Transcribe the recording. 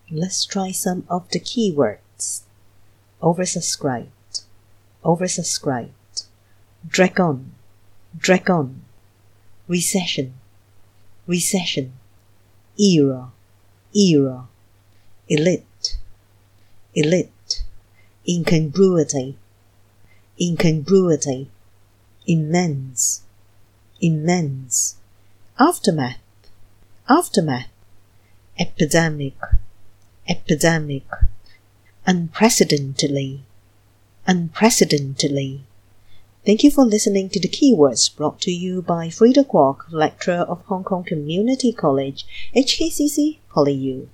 Let's try some of the keywords. Oversubscribed, oversubscribed. Dragon, dragon. Recession, recession. Era, era. Elite, elite. Incongruity, incongruity. Immense, immense. Aftermath, aftermath. Epidemic, epidemic. Unprecedentedly, unprecedentedly. Thank you for listening to the keywords brought to you by Frida Kwok, lecturer of Hong Kong Community College, HKCC, PolyU.